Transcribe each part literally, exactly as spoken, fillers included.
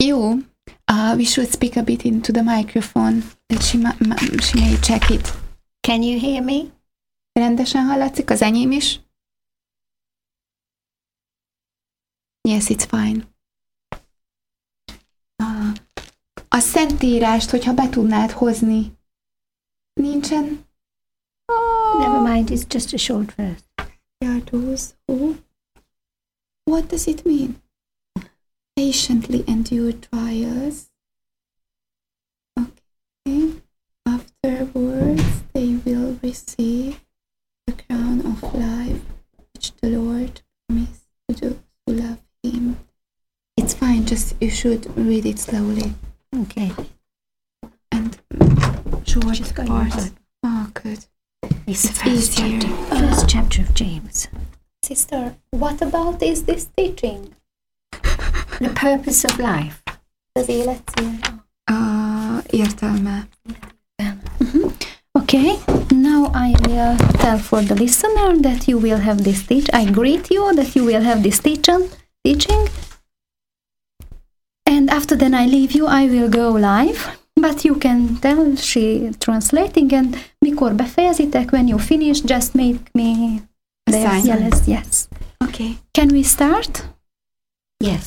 Jó. Uh, we should speak a bit into the microphone, that she, ma- ma- she may check it. Can you hear me? Rendesen hallatszik? Az enyém is? Yes, it's fine. Uh, a Szentírást, hogyha be tudnád hozni. Nincsen? Oh. Never mind, it's just a short verse. Are those who? What does it mean? Patiently endure trials. Okay. Afterwards, they will receive the crown of life, which the Lord promised to those who love Him. It's fine, just you should read it slowly. Okay. And short parts. Oh, good. It's, It's the first easier. chapter, first chapter of James. Sister, what about is this teaching? The purpose of life. Az élet célja. Uh, értelme. Mm-hmm. Okay, now I will tell for the listener that you will have this teach. I greet you that you will have this teach- teaching. And after then I leave you, I will go live. But you can tell she translating, and mikor befejezitek, when you finish, just make me the yes, yes. Okay. Can we start? Yes.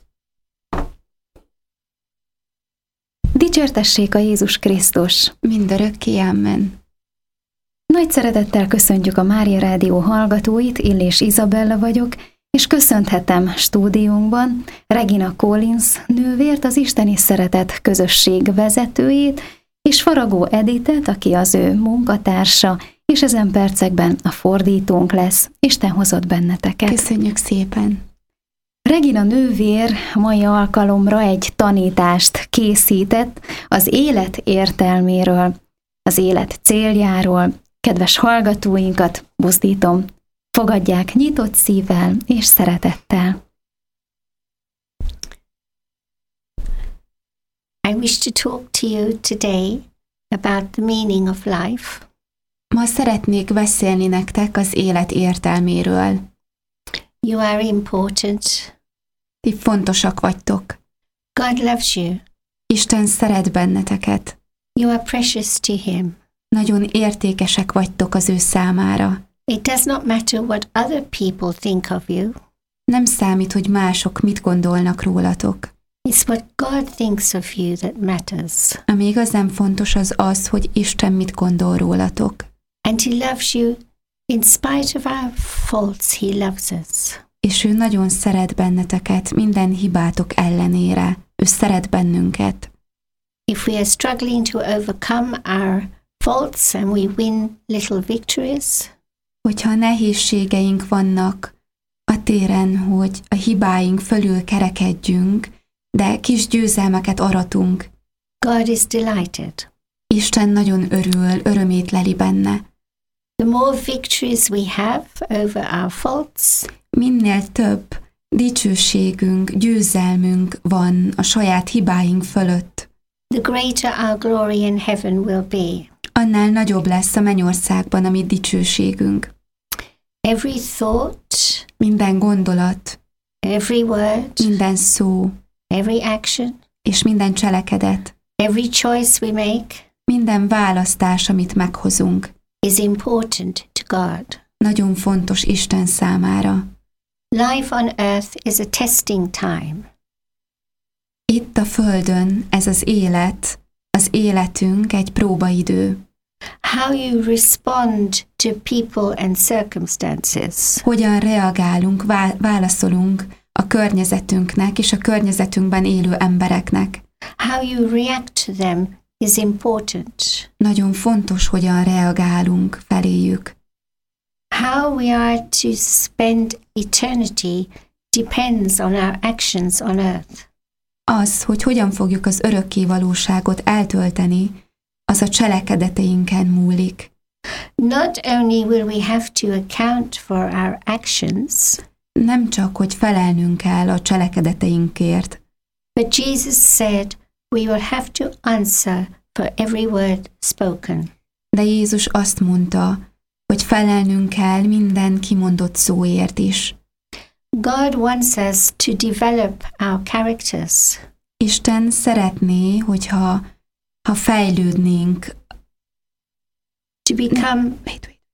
Dicsértessék a Jézus Krisztus! Mindörökké, amen. Nagy szeretettel köszöntjük a Mária Rádió hallgatóit, Illés Izabella vagyok, és köszönhetem stúdiónkban Regina Collins nővért, az Isteni Szeretet közösség vezetőjét, és Faragó Editet, aki az ő munkatársa, és ezen percekben a fordítónk lesz. Isten hozott benneteket. Köszönjük szépen! Regina nővér mai alkalomra egy tanítást készített az élet értelméről, az élet céljáról. Kedves hallgatóinkat buzdítom, fogadják nyitott szívvel és szeretettel. I wish to talk to you today about the meaning of life. Ma szeretnék beszélni nektek az élet értelméről. You are important. Ti fontosak vagytok. God loves you. Isten szeret benneteket. You are precious to Him. Nagyon értékesek vagytok az ő számára. It does not matter what other people think of you. Nem számít, hogy mások mit gondolnak rólatok. It's what God thinks of you that matters. Ami igazán fontos az az, hogy Isten mit gondol rólatok. And He loves you in spite of our faults. He loves us. És ő nagyon szeret benneteket minden hibátok ellenére. Ő szeret bennünket. If we are struggling to overcome our faults and we win little victories, hogyha nehézségeink vannak a téren, hogy a hibáink fölül kerekedjünk, de kis győzelmeket aratunk, God is delighted. Isten nagyon örül, örömét leli benne. The more victories we have over our faults, minél több dicsőségünk, győzelmünk van a saját hibáink fölött, the greater our glory in heaven will be. Annál nagyobb lesz a mennyországban a mi dicsőségünk. Every thought, minden gondolat, every word, minden szó, every action, és minden cselekedet, every choice we make, minden választás, amit meghozunk, is important to God. Nagyon fontos Isten számára. Life on earth is a testing time. Itt a Földön ez az élet, az életünk egy próbaidő. How you respond to people and circumstances. Hogyan reagálunk, válaszolunk a környezetünknek és a környezetünkben élő embereknek. How you react to them is important. Nagyon fontos, hogyan reagálunk feléjük. How we are to spend eternity depends on our actions on earth. Az, hogy hogyan fogjuk az örökké valóságot eltölteni, az a cselekedeteinken múlik. Not only will we have to account for our actions, nem csak, hogy felelnünk kell a cselekedeteinkért, but Jesus said we will have to answer for every word spoken. De Jézus azt mondta, hogy felelnünk kell minden kimondott szóért is. God wants us to develop our characters. Isten szeretné, hogyha ha fejlődnénk. To become Wait, wait.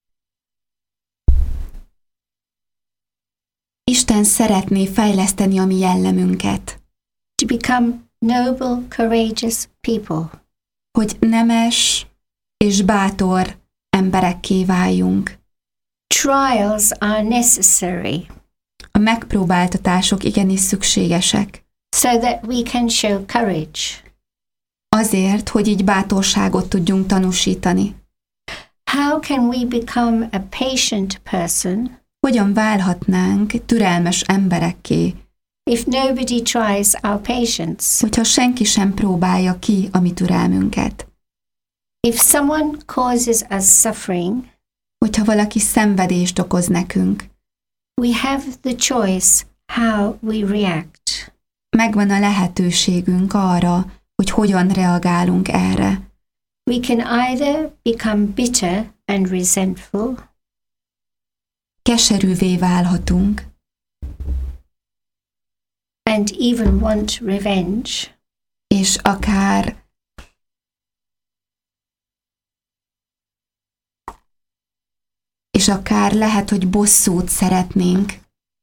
Isten szeretné fejleszteni a mi jellemünket, to become noble, courageous people. hogy nemes és bátor emberekké váljunk. Trials are necessary A megpróbáltatások igenis szükségesek. so that we can show courage. Azért, hogy így bátorságot tudjunk tanúsítani. How can we become a patient person Hogyan válhatnánk türelmes emberekké, if nobody tries our patience? hogyha senki sem próbálja ki a mi türelmünket? If someone causes us suffering, Hogyha valaki szenvedést okoz nekünk, we have the choice how we react. megvan a lehetőségünk arra, hogy hogyan reagálunk erre. We can either become bitter and resentful, Keserűvé válhatunk, and even want revenge, és akár és akár lehet, hogy bosszút szeretnénk,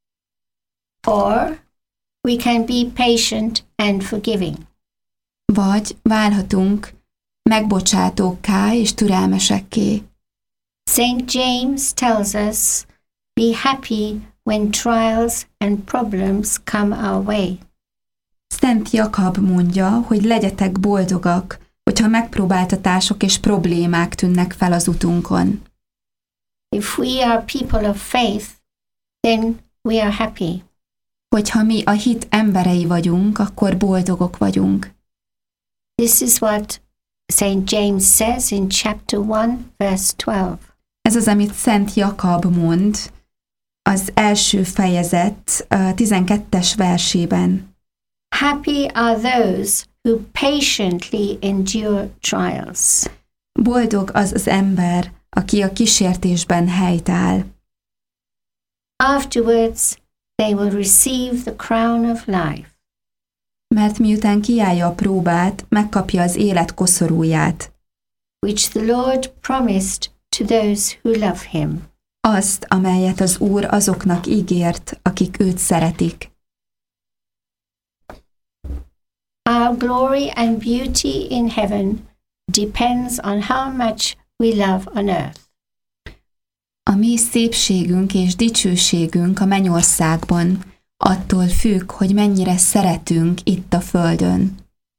or we can be patient and forgiving. vagy válhatunk megbocsátókká és türelmesekké. Saint James tells us, be happy when trials and problems come our way. Szent Jakab mondja, hogy legyetek boldogak, hogyha megpróbáltatások és problémák tűnnek fel az utunkon. If we are people of faith, then we are happy. Hogyha mi a hit emberei vagyunk, akkor boldogok vagyunk. This is what Saint James says in chapter one, verse twelve. Ez az, amit Szent Jakab mond az első fejezet a tizenkettes versében. Happy are those who patiently endure trials. Boldog az az ember, aki a kísértésben helytáll. Afterwards, they will receive the crown of life. Mert miután kiállja a próbát, megkapja az élet koszorúját, which the Lord promised to those who love him. azt, amelyet az Úr azoknak ígért, akik őt szeretik. Our glory and beauty in heaven depends on how much we love on earth. A mi szépségünk és dicsőségünk a mennyországban attól függ, hogy mennyire szeretünk itt a földön.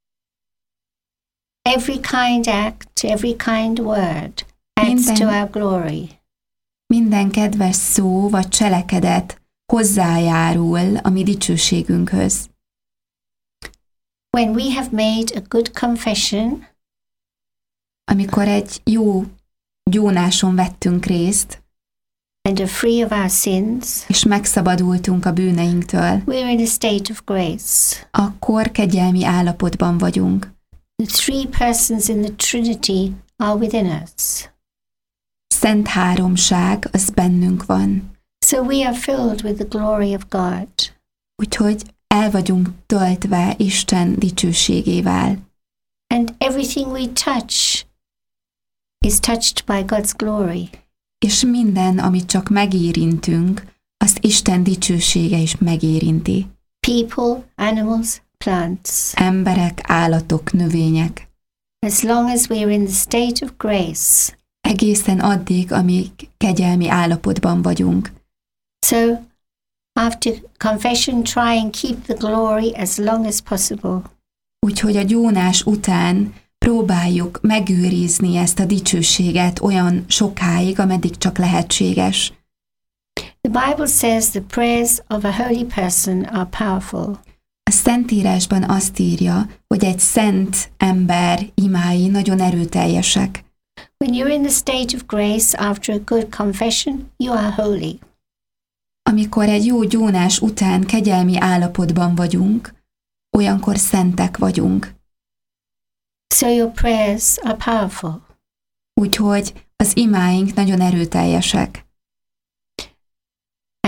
Every kind act, every kind word adds Minden- to our glory. Minden kedves szó vagy cselekedet hozzájárul a mi dicsőségünkhöz. When we have made a good confession, Amikor egy jó gyónáson vettünk részt, and are free of our sins, és megszabadultunk a bűneinktől, we're in a state of grace. akkor kegyelmi állapotban vagyunk. The three persons in the Trinity are within us. Szent háromság, az bennünk van. So we are filled with the glory of God. Úgyhogy el vagyunk töltve Isten dicsőségével. And everything we touch is touched by God's glory. És minden, amit csak megérintünk, azt Isten dicsősége is megérinti. People, animals, plants. Emberek, állatok, növények. As long as we are in the state of grace. Egészen addig, amíg kegyelmi állapotban vagyunk. So, after confession, try and keep the glory as long as possible. Úgyhogy a gyónás után próbáljuk megőrizni ezt a dicsőséget olyan sokáig, ameddig csak lehetséges. The Bible says the prayers of a holy person are powerful. A Szentírásban azt írja, hogy egy szent ember imái nagyon erőteljesek. When you're in the state of grace after a good confession, you are holy. Amikor egy jó gyónás után kegyelmi állapotban vagyunk, olyankor szentek vagyunk. So your prayers are powerful. Úgyhogy az imáink nagyon erőteljesek.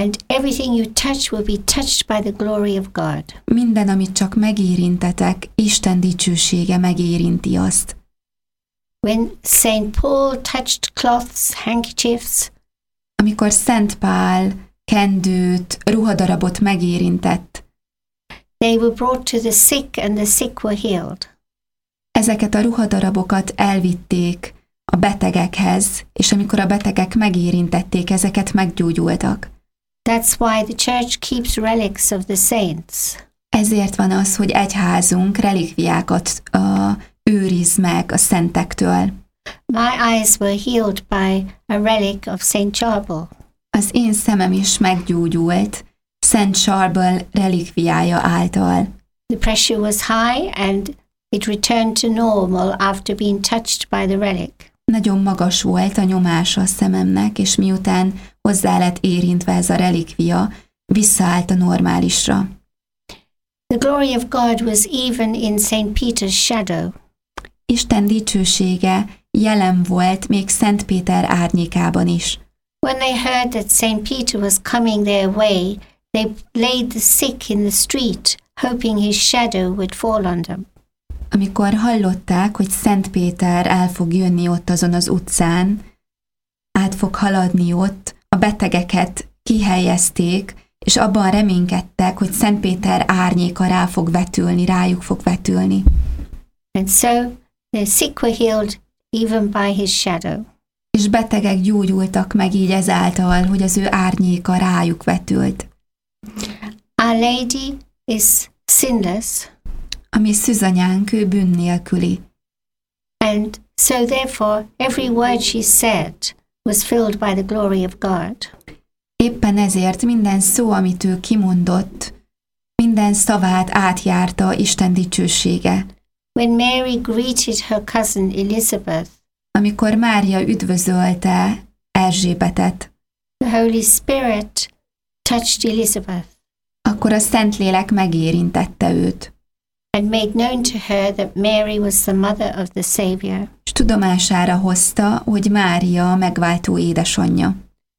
And everything you touch will be touched by the glory of God. Minden, amit csak megérintetek, Isten dicsősége megérinti azt. When Saint Paul touched cloths, handkerchiefs, Amikor Szent Pál kendőt, ruhadarabot megérintett, they were brought to the sick and the sick were healed. ezeket a ruhadarabokat elvitték a betegekhez, és amikor a betegek megérintették, ezeket meggyógyultak. That's why the church keeps relics of the saints. Ezért van az, hogy egyházunk relikviákat uh, őriz meg a szentektől. My eyes were healed by a relic of Saint Charbel. Az én szemem is meggyógyult Szent Charbel relikviája által. The pressure was high and it returned to normal after being touched by the relic. Nagyon magas volt a nyomása a szememnek, és miután hozzá lett érintve ez a relikvia, visszaállt a normálisra. The glory of God was even in Saint Peter's shadow. Isten dicsősége jelen volt még Szent Péter árnyékában is. When they heard that Saint Peter was coming their way, they laid the sick in the street, hoping his shadow would fall on them. Amikor hallották, hogy Szent Péter el fog jönni ott azon az utcán, át fog haladni ott, a betegeket kihelyezték, és abban reménykedtek, hogy Szent Péter árnyéka rá fog vetülni, rájuk fog vetülni. And so the sick were healed even by his shadow. És betegek gyógyultak meg így ezáltal, hogy az ő árnyéka rájuk vetült. Our Lady is sinless, A mi szűzanyánk, ő bűn nélküli. and so therefore every word she said was filled by the glory of God. Éppen ezért minden szó, amit ő kimondott, minden szavát átjárta Isten dicsősége. When Mary greeted her cousin Elizabeth, Amikor Mária üdvözölte Erzsébetet, the Holy Spirit touched Elizabeth akkor a Szentlélek megérintette őt, and made known to her that Mary was the mother of the Savior. és tudomására hozta, hogy Mária a megváltó édesanyja.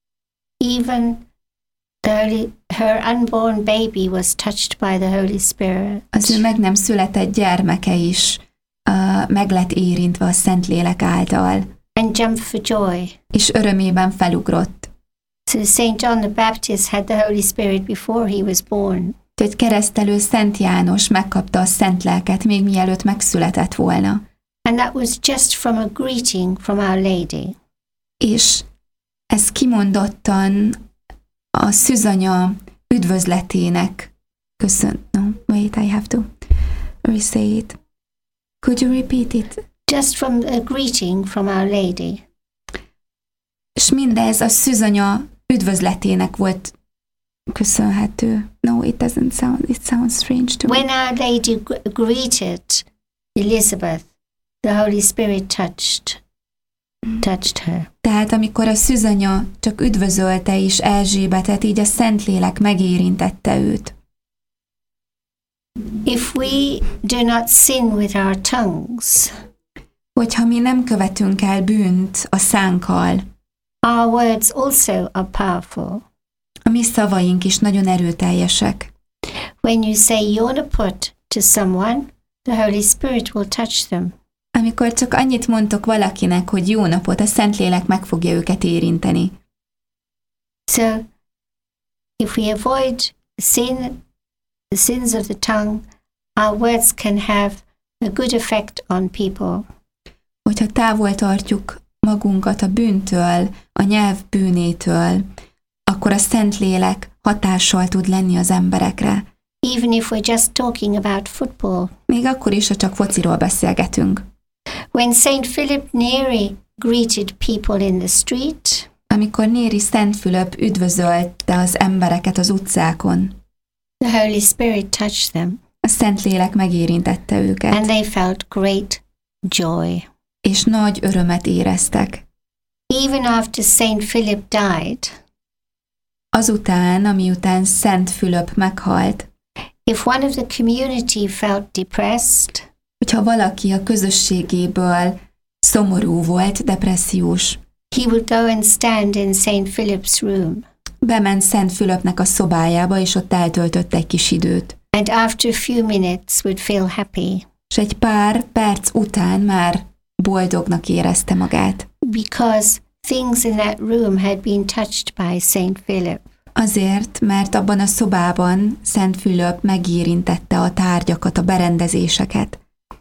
Even the Holy, her unborn baby was touched by the Holy Spirit. Az ő meg nem született gyermeke is uh, meg lett érintve a Szentlélek által, And jumped for joy. és örömében felugrott. So Saint John the Baptist had the Holy Spirit before he was born. Hogy keresztelő Szent János megkapta a Szent Lelket még mielőtt megszületett volna. And that was just from a greeting from Our Lady. És ez kimondottan a szűzanya üdvözletének köszön. No, wait, I have to re-say it. Could you repeat it? Just from a greeting from Our Lady. És mindez a szűzanya üdvözletének volt köszönhető. No, it doesn't sound, it sounds strange to me. When Our Lady g- greeted Elizabeth, the Holy Spirit touched, touched her. Tehát amikor a szűzanya csak üdvözölte is Erzsébetet, így a Szentlélek megérintette őt. If we do not sin with our tongues, Hogyha mi nem követünk el bűnt a szánkkal, our words also are powerful. a mi szavaink is nagyon erőteljesek. When you say Yonaput to someone, the Holy Spirit will touch them. Amikor csak annyit mondtok valakinek, hogy jó napot, a Szentlélek meg fogja őket érinteni. So, if we avoid sin, the sins of the tongue, our words can have a good effect on people. Hogyha távol tartjuk magunkat a bűntől, a nyelv bűnétől, akkor a Szentlélek hatással tud lenni az emberekre. Even if we're just talking about football. Még akkor is, ha csak fociról beszélgetünk. When Saint Philip Neri greeted people in the street, Amikor Néri Szent Fülöp üdvözölte az embereket az utcákon, the Holy Spirit touched them, a Szentlélek megérintette and őket, they felt great joy. és nagy örömet éreztek. Even after Saint Philip died, Azután, amiután Szent Fülöp meghalt, if one of the community felt depressed, hogyha valaki a közösségéből szomorú volt, depressziós, he would go and stand in Saint Philip's room. bement Szent Fülöpnek a szobájába, és ott eltöltött egy kis időt. And after a few minutes would feel happy. És egy pár perc után már boldognak érezte magát. Because things in that room had been touched by Saint Philip. Azért, mert abban a szobában Szent Fülöp megérintette a tárgyakat, a berendezéseket.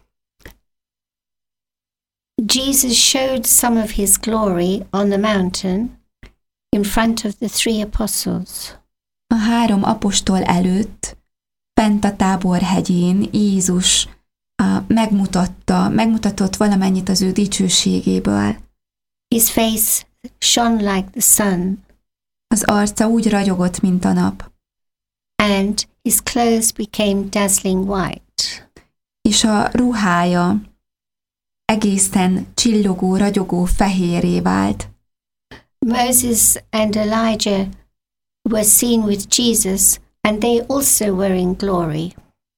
Jesus showed some of his glory on the mountain in front of the three apostles. A három apostol előtt, fent a Táborhegyén Jézus a, megmutatta, megmutatott valamennyit az ő dicsőségéből. His face shone like the sun, Az arca úgy ragyogott, mint a nap, and his clothes became dazzling white. és a ruhája egészen csillogó, ragyogó fehérré vált. Moses and Elijah were seen with Jesus, and they also were in glory.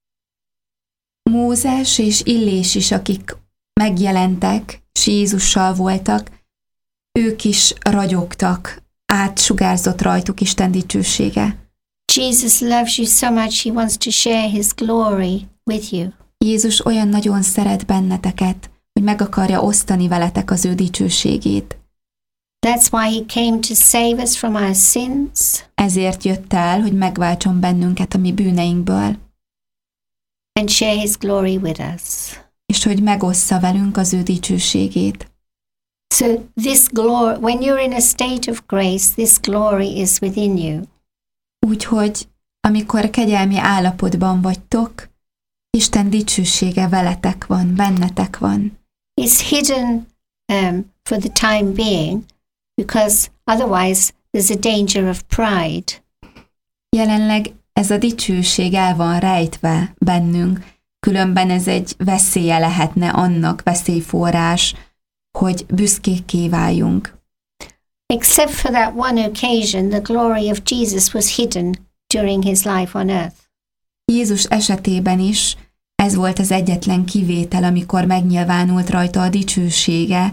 Mózes és Illés is, akik megjelentek, és Jézussal voltak, ők is ragyogtak, átsugárzott rajtuk Isten dicsősége. Jesus loves you so much, he wants to share his glory with you. Jézus olyan nagyon szeret benneteket, hogy meg akarja osztani veletek az ő dicsőségét. That's why he came to save us from our sins Ezért jött el, hogy megváltson bennünket a mi bűneinkből, and share his glory with us. és hogy megossza velünk az ő dicsőségét. So this glory, when you're in a state of grace, this glory is within you. Úgyhogy, amikor kegyelmi állapotban vagytok, Isten dicsősége veletek van, bennetek van. It's hidden um, for the time being, because otherwise there's a danger of pride. Jelenleg ez a dicsőség el van rejtve bennünk, különben ez egy veszélye lehetne annak, veszélyforrás, hogy büszkékké váljunk. Except for that one occasion, the glory of Jesus was hidden during his life on earth. Jézus esetében is ez volt az egyetlen kivétel, amikor megnyilvánult rajta a dicsősége.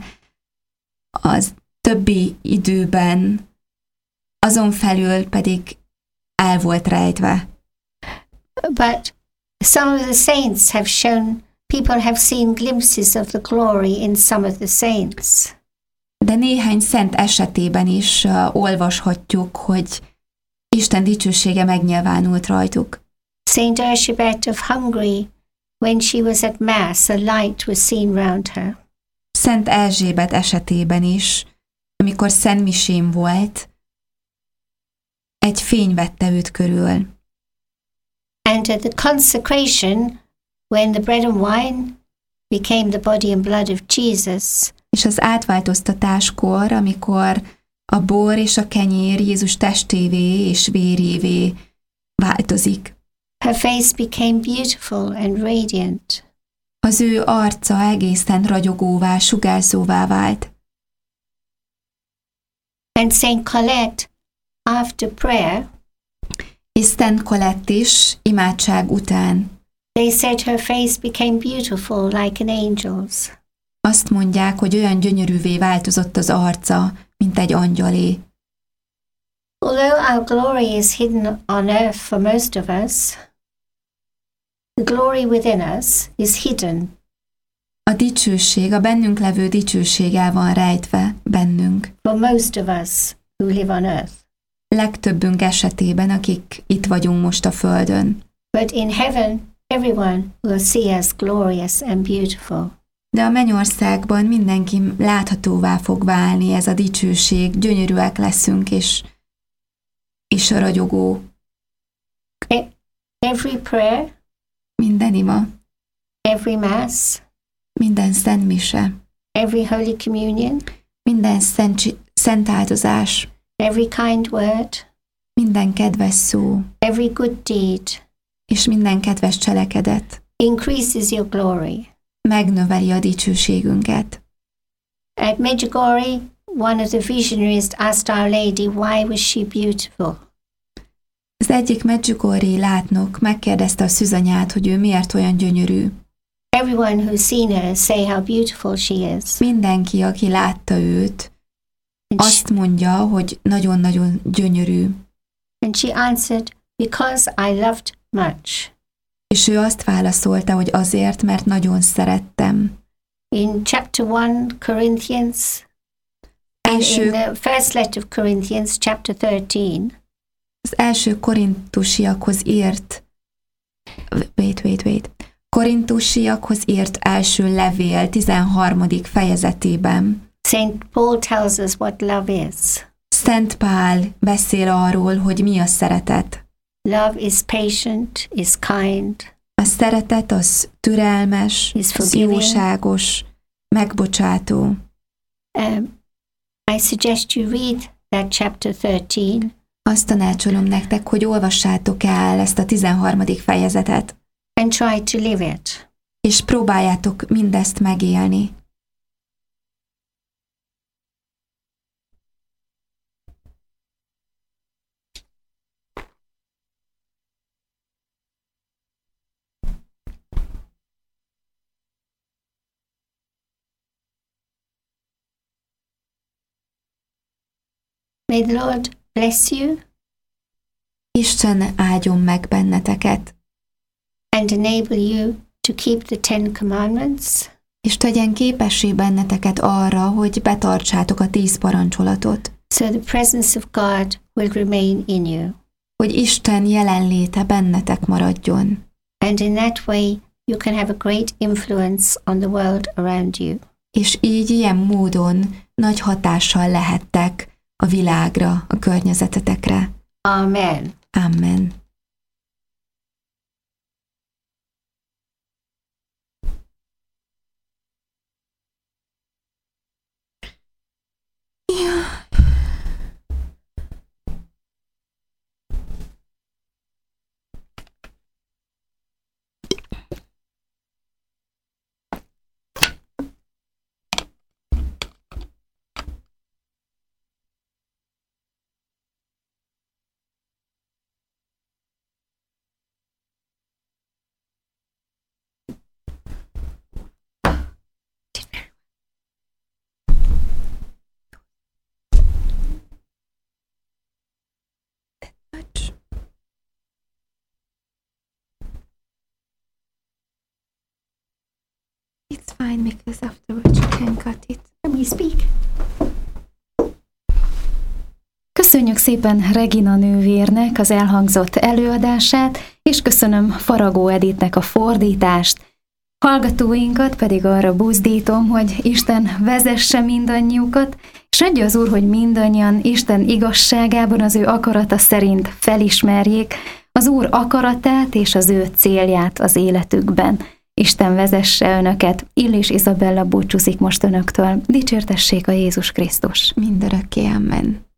Az többi időben, azon felül pedig el volt rejtve. But some of the saints have shown, people have seen glimpses of the glory in some of the saints. De néhány szent esetében is uh, olvashatjuk, hogy Isten dicsősége megnyilvánult rajtuk. Saint Ursula of Hungary, when she was at Mass, a light was seen round her. Szent Erzsébet esetében is, amikor szentmisén volt, egy fény vette őt körül. And at the consecration, when the bread and wine became the body and blood of Jesus, És az átváltoztatáskor, amikor a bor és a kenyér Jézus testévé és vérévé változik, her face became beautiful and radiant. az ő arca egészen ragyogóvá, sugárzóvá vált. And Saint Colette, after prayer, És Szent Colett is imádság után they said her face became beautiful like an angel's. azt mondják, hogy olyan gyönyörűvé változott az arca, mint egy angyalé. Although our glory is hidden on earth for most of us, the glory within us is hidden. A dicsőség, a bennünk levő dicsőség el van rejtve bennünk. For most of us who live on earth. Legtöbbünk esetében, akik itt vagyunk most a földön. But in heaven, everyone will see us glorious and beautiful. De a mennyországban mindenki láthatóvá fog válni ez a dicsőség, gyönyörűek leszünk, és, és ragyogó. Every prayer, Minden ima, every mass, minden szent mise, every holy communion, minden szent, szent áldozás, every kind word, minden kedves szó, every good deed és minden kedves cselekedet increases your glory. megnöveli a dicsőségünket. At Medjugorje, one of the visionaries asked Our Lady why was she beautiful. Az egyik Medjugorje látnok megkérdezte a szűzanyát, hogy ő miért olyan gyönyörű. Everyone who's seen her say how beautiful she is. Mindenki, aki látta őt, And she, azt mondja, hogy nagyon-nagyon gyönyörű. And she answered, because I loved much. És ő azt válaszolta, hogy azért, mert nagyon szerettem. In chapter one, Corinthians, and Első, in the first letter of Corinthians, chapter thirteen, az első korintusiakhoz írt, wait, wait, wait, korintusiakhoz írt első levél tizenharmadik fejezetében Saint Paul tells us what love is. Szent Pál beszél arról, hogy mi a szeretet. Love is patient, is kind, A szeretet az türelmes, is az forgiving. jóságos, megbocsátó. Um, I suggest you read that chapter thirteen Azt tanácsolom nektek, hogy olvassátok el ezt a tizenharmadik fejezetet, and try to live it. és próbáljátok mindezt megélni. May the Lord bless you Isten áldjon meg benneteket, and enable you to keep the Ten Commandments és tegyen képessé benneteket arra, hogy betartsátok a tíz parancsolatot, so the presence of God will remain in you. hogy Isten jelenléte bennetek maradjon, And in that way, you can have a great influence on the world around you. és így ilyen módon nagy hatással lehettek a világra, a környezetetekre. Amen. Amen. It's fine because afterwards you can cut it. Let me speak. Köszönjük szépen Regina nővérnek az elhangzott előadását, és köszönöm Faragó Editnek a fordítást. Hallgatóinkat pedig arra buzdítom, hogy Isten vezesse mindannyiukat, és adja az Úr, hogy mindannyian Isten igazságában az ő akarata szerint felismerjék az Úr akaratát és az ő célját az életükben. Isten vezesse önöket. Illés Izabella búcsúzik most önöktől. Dicsértessék a Jézus Krisztus. Mindörökké, amen.